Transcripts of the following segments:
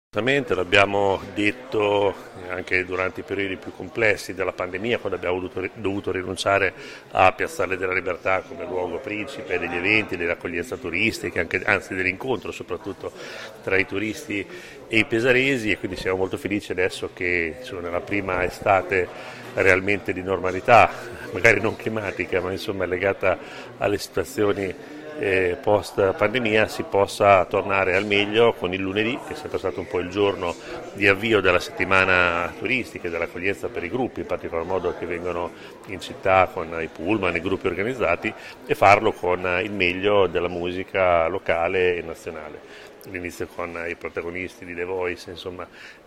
L'abbiamo detto anche durante i periodi più complessi della pandemia, quando abbiamo dovuto rinunciare a Piazzale della Libertà come luogo principe degli eventi, dell'accoglienza turistica, anzi dell'incontro soprattutto tra i turisti e i pesaresi, e quindi siamo molto felici adesso che sono nella prima estate realmente di normalità, magari non climatica ma insomma legata alle situazioni post pandemia, si possa tornare al meglio con il lunedì, che è sempre stato un po' il giorno di avvio della settimana turistica e dell'accoglienza per i gruppi, in particolar modo che vengono in città con i pullman, i gruppi organizzati, e farlo con il meglio della musica locale e nazionale. L'inizio con i protagonisti di The Voice, insomma,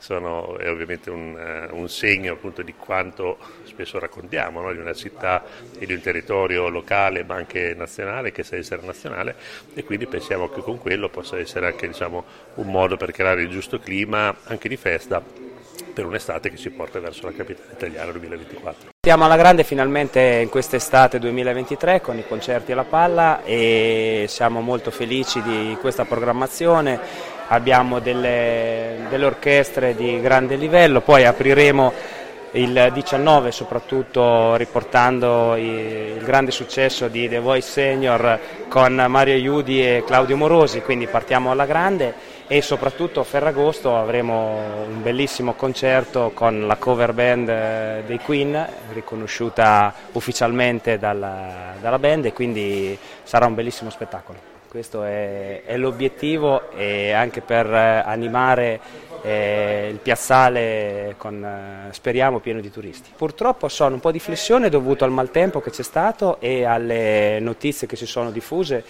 è ovviamente un segno appunto di quanto spesso raccontiamo, no? Di una città e di un territorio locale ma anche nazionale che sa essere nazionale, e quindi pensiamo che con quello possa essere anche un modo per creare il giusto clima anche di festa per un'estate che ci porta verso la capitale italiana 2024. Siamo alla grande finalmente in quest'estate 2023 con i concerti alla Palla e siamo molto felici di questa programmazione. Abbiamo delle orchestre di grande livello, poi apriremo il 19 soprattutto riportando il grande successo di The Voice Senior con Mario Iudi e Claudio Morosi, quindi partiamo alla grande. E soprattutto a Ferragosto avremo un bellissimo concerto con la cover band dei Queen, riconosciuta ufficialmente dalla band, e quindi sarà un bellissimo spettacolo. Questo è l'obiettivo, e anche per animare il piazzale speriamo pieno di turisti. Purtroppo sono un po' di flessione dovuto al maltempo che c'è stato e alle notizie che si sono diffuse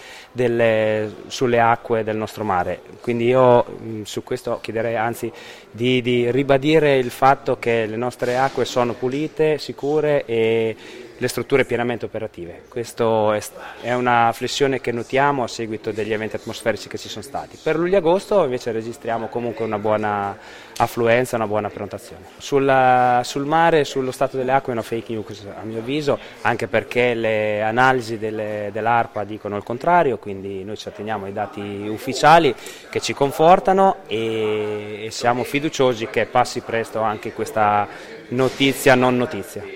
sulle acque del nostro mare, quindi io su questo chiederei anzi di ribadire il fatto che le nostre acque sono pulite, sicure e le strutture pienamente operative. Questa è una flessione che notiamo a seguito degli eventi atmosferici che ci sono stati. Per luglio-agosto invece registriamo comunque una buona affluenza, una buona prenotazione. Sul mare, sullo stato delle acque è una fake news a mio avviso, anche perché le analisi dell'ARPA dicono il contrario, quindi noi ci atteniamo ai dati ufficiali che ci confortano e siamo fiduciosi che passi presto anche questa notizia non notizia.